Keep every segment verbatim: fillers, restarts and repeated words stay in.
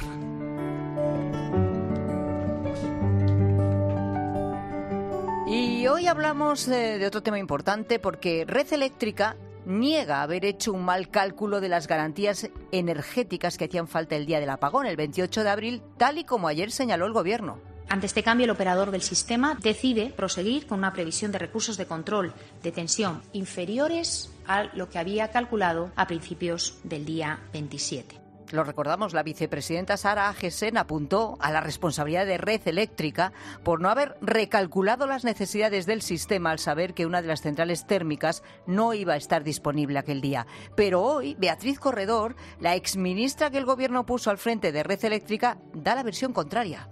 Y hoy hablamos de, de otro tema importante porque Red Eléctrica niega haber hecho un mal cálculo de las garantías energéticas que hacían falta el día del apagón, el veintiocho de abril, tal y como ayer señaló el Gobierno. Ante este cambio, el operador del sistema decide proseguir con una previsión de recursos de control de tensión inferiores a lo que había calculado a principios del día veintisiete. Lo recordamos, la vicepresidenta Sara Agesen apuntó a la responsabilidad de Red Eléctrica por no haber recalculado las necesidades del sistema al saber que una de las centrales térmicas no iba a estar disponible aquel día. Pero hoy, Beatriz Corredor, la exministra que el Gobierno puso al frente de Red Eléctrica, da la versión contraria.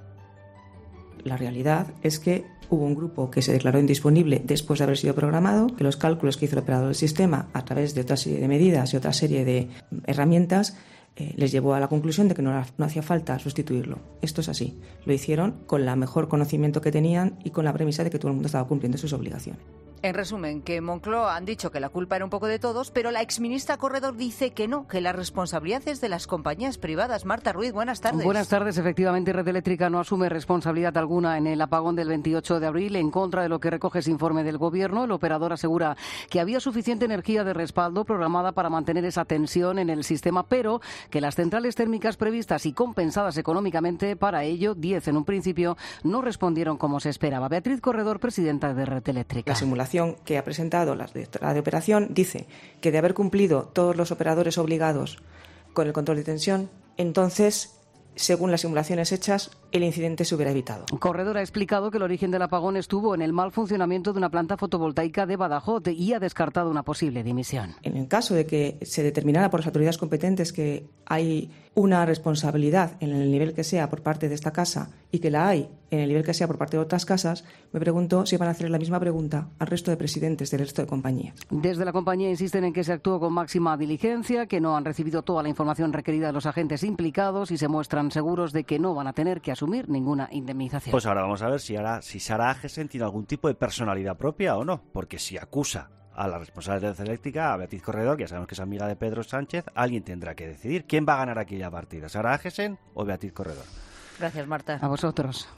La realidad es que hubo un grupo que se declaró indisponible después de haber sido programado, que los cálculos que hizo el operador del sistema a través de otra serie de medidas y otra serie de herramientas eh, les llevó a la conclusión de que no, no hacía falta sustituirlo. Esto es así. Lo hicieron con el mejor conocimiento que tenían y con la premisa de que todo el mundo estaba cumpliendo sus obligaciones. En resumen, que Moncloa han dicho que la culpa era un poco de todos, pero la exministra Corredor dice que no, que la responsabilidad es de las compañías privadas. Marta Ruiz, buenas tardes. Buenas tardes. Efectivamente, Red Eléctrica no asume responsabilidad alguna en el apagón del veintiocho de abril. En contra de lo que recoge ese informe del Gobierno, el operador asegura que había suficiente energía de respaldo programada para mantener esa tensión en el sistema, pero que las centrales térmicas previstas y compensadas económicamente para ello, diez en un principio, no respondieron como se esperaba. Beatriz Corredor, presidenta de Red Eléctrica. La simulación que ha presentado la directora de operación dice que de haber cumplido todos los operadores obligados con el control de tensión, entonces, según las simulaciones hechas, el incidente se hubiera evitado. Corredor ha explicado que el origen del apagón estuvo en el mal funcionamiento de una planta fotovoltaica de Badajoz y ha descartado una posible dimisión. En el caso de que se determinara por las autoridades competentes que hay una responsabilidad en el nivel que sea por parte de esta casa y que la hay en el nivel que sea por parte de otras casas, me pregunto si van a hacer la misma pregunta al resto de presidentes del resto de compañías. Desde la compañía insisten en que se actuó con máxima diligencia, que no han recibido toda la información requerida de los agentes implicados y se muestran seguros de que no van a tener que asumir ninguna indemnización. Pues ahora vamos a ver si, ahora, si Sara Agesen tiene algún tipo de personalidad propia o no, porque si acusa a la responsable de Red Eléctrica, a Beatriz Corredor, que ya sabemos que es amiga de Pedro Sánchez, alguien tendrá que decidir quién va a ganar aquella partida, Sara Agesen o Beatriz Corredor. Gracias, Marta. A vosotros.